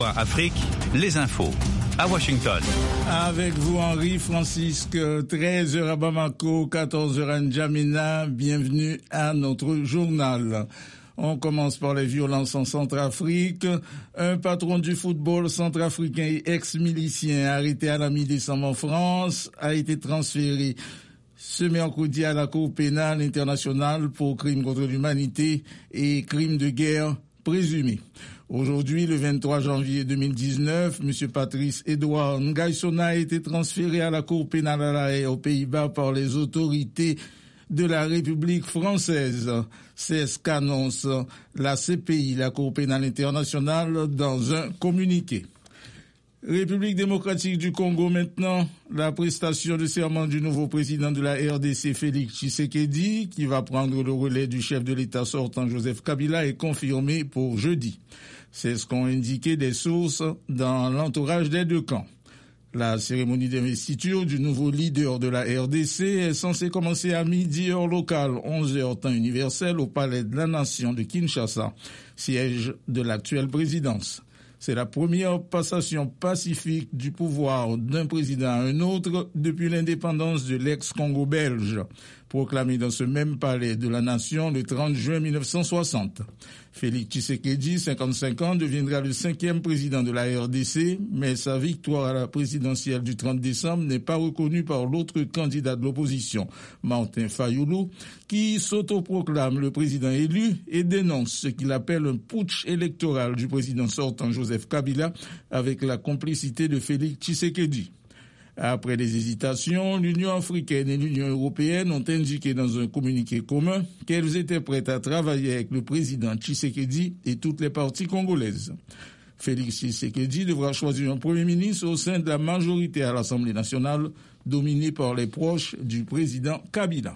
Afrique, les infos. À Washington. Avec vous, Henri Francisque, 13h à Bamako, 14h à N'Djamena. Bienvenue à notre journal. On commence par les violences en Centrafrique. Un patron du football centrafricain et ex-milicien arrêté à la mi-décembre en France a été transféré ce mercredi à la Cour pénale internationale pour crimes contre l'humanité et crimes de guerre présumés. Aujourd'hui, le 23 janvier 2019, M. Patrice Edouard Ngaïsona a été transféré à la Cour pénale à La Haye aux Pays-Bas par les autorités de la République française. C'est ce qu'annonce la CPI, la Cour pénale internationale, dans un communiqué. République démocratique du Congo maintenant, la prestation de serment du nouveau président de la RDC, Félix Tshisekedi, qui va prendre le relais du chef de l'État sortant Joseph Kabila, est confirmé pour jeudi. C'est ce qu'ont indiqué des sources dans l'entourage des deux camps. La cérémonie d'investiture du nouveau leader de la RDC est censée commencer à midi heure locale, 11h temps universel, au Palais de la Nation de Kinshasa, siège de l'actuelle présidence. C'est la première passation pacifique du pouvoir d'un président à un autre depuis l'indépendance de l'ex-Congo belge, proclamée dans ce même palais de la Nation le 30 juin 1960. Félix Tshisekedi, 55 ans, deviendra le 5e président de la RDC, mais sa victoire à la présidentielle du 30 décembre n'est pas reconnue par l'autre candidat de l'opposition, Martin Fayoulou, qui s'autoproclame le président élu et dénonce ce qu'il appelle un putsch électoral du président sortant Joseph Kabila avec la complicité de Félix Tshisekedi. Après des hésitations, l'Union africaine et l'Union européenne ont indiqué dans un communiqué commun qu'elles étaient prêtes à travailler avec le président Tshisekedi et toutes les parties congolaises. Félix Tshisekedi devra choisir un premier ministre au sein de la majorité à l'Assemblée nationale, dominée par les proches du président Kabila.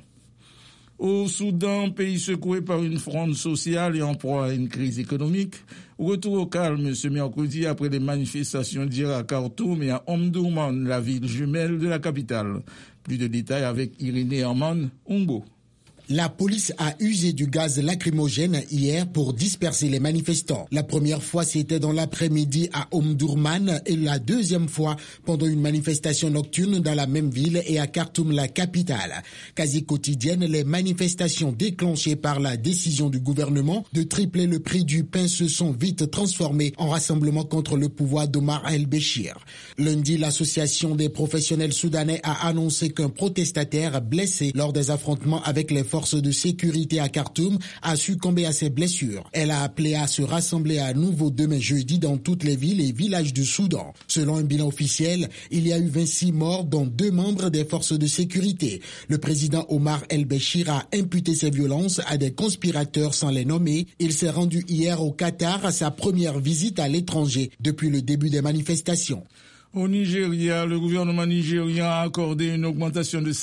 Au Soudan, pays secoué par une fronde sociale et en proie à une crise économique, retour au calme ce mercredi après les manifestations d'hier à Khartoum et à Omdurman, la ville jumelle de la capitale. Plus de détails avec Irénée Herman Umbo. La police a usé du gaz lacrymogène hier pour disperser les manifestants. La première fois, c'était dans l'après-midi à Omdurman et la deuxième fois pendant une manifestation nocturne dans la même ville et à Khartoum, la capitale. Quasi quotidienne, les manifestations déclenchées par la décision du gouvernement de tripler le prix du pain se sont vite transformées en rassemblement contre le pouvoir d'Omar el-Béchir. Lundi, l'association des professionnels soudanais a annoncé qu'un protestataire blessé lors des affrontements avec les forces de sécurité à Khartoum a succombé à ses blessures. Elle a appelé à se rassembler à nouveau demain jeudi dans toutes les villes et villages du Soudan. Selon un bilan officiel, il y a eu 26 morts, dont 2 membres des forces de sécurité. Le président Omar el-Béchir a imputé ces violences à des conspirateurs sans les nommer. Il s'est rendu hier au Qatar à sa première visite à l'étranger depuis le début des manifestations. Au Nigeria, le gouvernement nigérian a accordé une augmentation de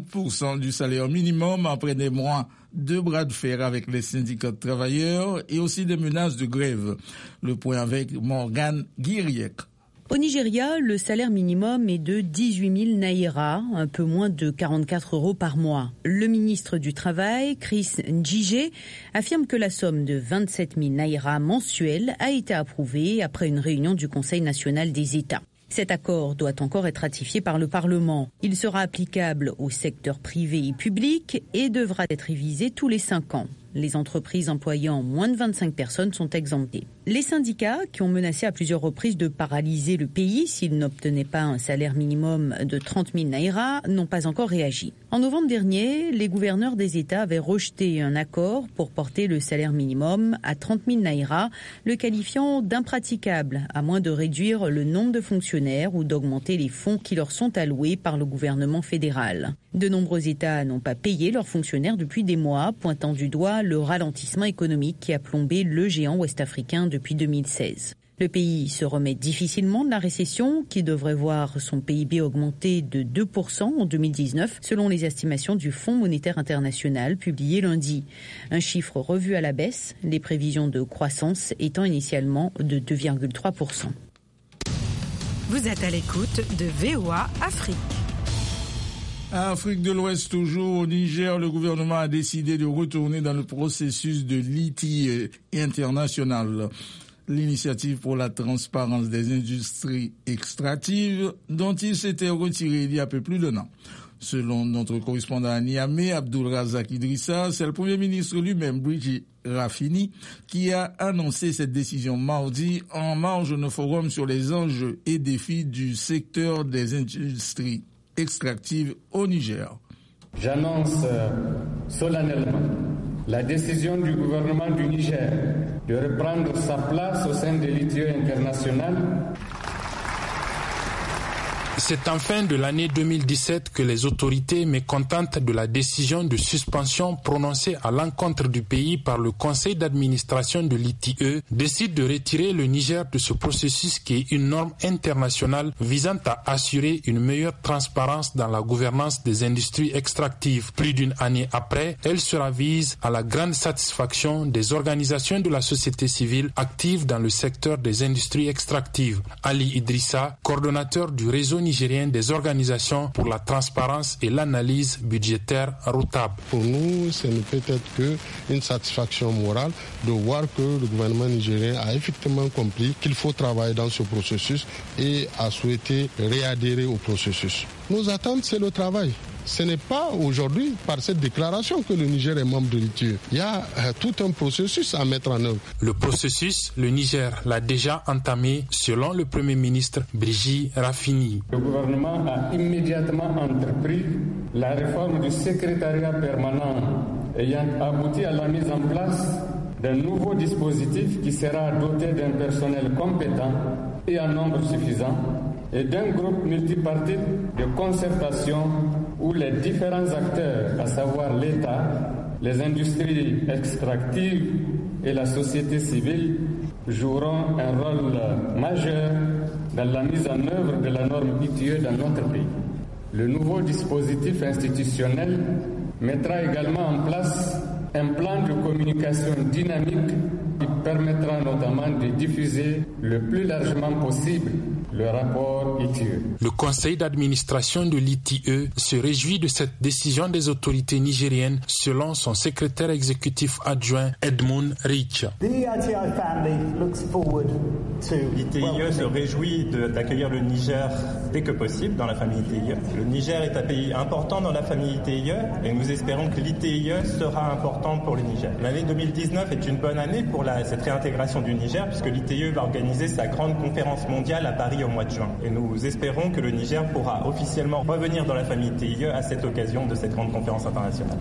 50% du salaire minimum après des mois de bras de fer avec les syndicats de travailleurs et aussi des menaces de grève. Le point avec Morgan Guiriek. Au Nigeria, le salaire minimum est de 18 000 naira, un peu moins de 44 € par mois. Le ministre du Travail, Chris Njije, affirme que la somme de 27 000 naira mensuels a été approuvée après une réunion du Conseil national des États. Cet accord doit encore être ratifié par le Parlement. Il sera applicable au secteur privé et public et devra être révisé tous les 5 ans. Les entreprises employant moins de 25 personnes sont exemptées. Les syndicats, qui ont menacé à plusieurs reprises de paralyser le pays s'ils n'obtenaient pas un salaire minimum de 30 000 naira, n'ont pas encore réagi. En novembre dernier, les gouverneurs des États avaient rejeté un accord pour porter le salaire minimum à 30 000 naira, le qualifiant d'impraticable, à moins de réduire le nombre de fonctionnaires ou d'augmenter les fonds qui leur sont alloués par le gouvernement fédéral. De nombreux États n'ont pas payé leurs fonctionnaires depuis des mois, pointant du doigt le ralentissement économique qui a plombé le géant ouest-africain depuis 2016. Le pays se remet difficilement de la récession qui devrait voir son PIB augmenter de 2% en 2019 selon les estimations du Fonds monétaire international publiées lundi. Un chiffre revu à la baisse, les prévisions de croissance étant initialement de 2,3%. Vous êtes à l'écoute de VOA Afrique. Afrique de l'Ouest toujours, au Niger, le gouvernement a décidé de retourner dans le processus de litige international. l'initiative pour la transparence des industries extractives dont il s'était retiré il y a peu plus d'un an. Selon notre correspondant à Niamey, Abdulrazak Idrissa, c'est le Premier ministre lui-même, Brigitte Raffini, qui a annoncé cette décision mardi en marge d'un forum sur les enjeux et défis du secteur des industries extractives au Niger. J'annonce solennellement la décision du gouvernement du Niger de reprendre sa place au sein de l'ITIE international. C'est en fin de l'année 2017 que les autorités mécontentes de la décision de suspension prononcée à l'encontre du pays par le conseil d'administration de l'ITIE décident de retirer le Niger de ce processus qui est une norme internationale visant à assurer une meilleure transparence dans la gouvernance des industries extractives. Plus d'une année après, elle se ravise à la grande satisfaction des organisations de la société civile actives dans le secteur des industries extractives. Ali Idrissa, coordonnateur du réseau nigérien des organisations pour la transparence et l'analyse budgétaire ROUTAB. Pour nous, ce ne peut être qu'une satisfaction morale de voir que le gouvernement nigérien a effectivement compris qu'il faut travailler dans ce processus et a souhaité réadhérer au processus. Nos attentes, c'est le travail. Ce n'est pas aujourd'hui par cette déclaration que le Niger est membre de l'ITIE. Il y a tout un processus à mettre en œuvre. Le processus, le Niger l'a déjà entamé selon le Premier ministre Brigitte Raffini. Le gouvernement a immédiatement entrepris la réforme du secrétariat permanent ayant abouti à la mise en place d'un nouveau dispositif qui sera doté d'un personnel compétent et en nombre suffisant et d'un groupe multipartite de concertation où les différents acteurs, à savoir l'État, les industries extractives et la société civile, joueront un rôle majeur dans la mise en œuvre de la norme ITIE dans notre pays. Le nouveau dispositif institutionnel mettra également en place un plan de communication dynamique qui permettra notamment de diffuser le plus largement possible le rapport ITIE. Le conseil d'administration de l'ITIE se réjouit de cette décision des autorités nigériennes selon son secrétaire exécutif adjoint Edmund Rich. L'ITIE se réjouit d'accueillir le Niger dès que possible dans la famille ITIE. Le Niger est un pays important dans la famille ITIE et nous espérons que l'ITIE sera important pour le Niger. L'année 2019 est une bonne année pour cette réintégration du Niger puisque l'ITIE va organiser sa grande conférence mondiale à Paris au mois de juin. Et nous espérons que le Niger pourra officiellement revenir dans la famille ITIE à cette occasion de cette grande conférence internationale.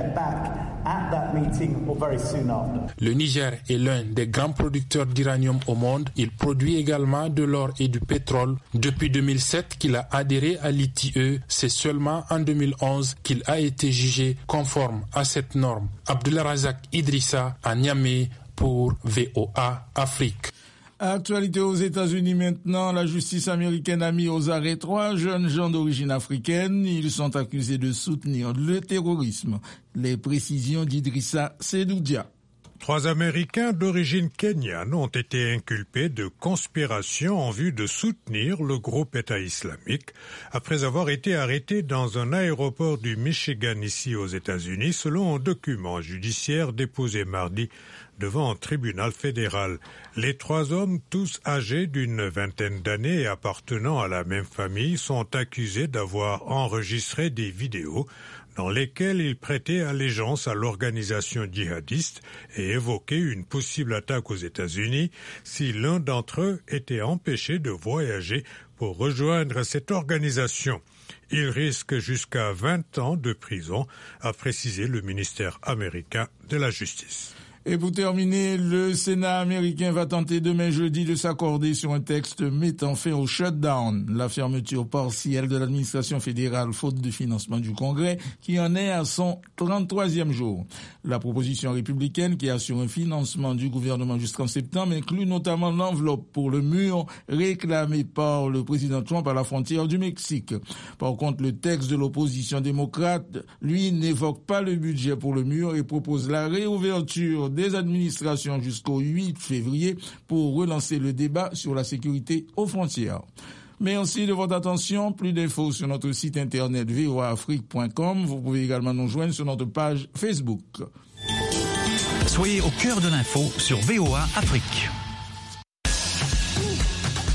Le Niger est l'un des grands producteurs d'uranium au monde. Il produit également de l'or et du pétrole. Depuis 2007 qu'il a adhéré à l'ITIE, c'est seulement en 2011 qu'il a été jugé conforme à cette norme. Abdulrazak Idrissa à Niamey pour VOA Afrique. Actualité aux États-Unis maintenant, la justice américaine a mis aux arrêts 3 jeunes gens d'origine africaine. Ils sont accusés de soutenir le terrorisme. Les précisions d'Idrissa Sedoudia. 3 Américains d'origine kenyane ont été inculpés de conspiration en vue de soutenir le groupe État islamique après avoir été arrêtés dans un aéroport du Michigan ici aux États-Unis selon un document judiciaire déposé mardi devant un tribunal fédéral. Les 3 hommes, tous âgés d'une vingtaine d'années et appartenant à la même famille, sont accusés d'avoir enregistré des vidéos dans lesquelles ils prêtaient allégeance à l'organisation djihadiste et évoquaient une possible attaque aux États-Unis si l'un d'entre eux était empêché de voyager pour rejoindre cette organisation. Il risque jusqu'à 20 ans de prison, a précisé le ministère américain de la Justice. Et pour terminer, le Sénat américain va tenter demain jeudi de s'accorder sur un texte mettant fin au shutdown, la fermeture partielle de l'administration fédérale faute de financement du Congrès, qui en est à son 33e jour. La proposition républicaine qui assure un financement du gouvernement jusqu'en septembre inclut notamment l'enveloppe pour le mur réclamé par le président Trump à la frontière du Mexique. Par contre, le texte de l'opposition démocrate, lui, n'évoque pas le budget pour le mur et propose la réouverture des administrations jusqu'au 8 février pour relancer le débat sur la sécurité aux frontières. Merci de votre attention. Plus d'infos sur notre site internet voaafrique.com. Vous pouvez également nous joindre sur notre page Facebook. Soyez au cœur de l'info sur VOA Afrique.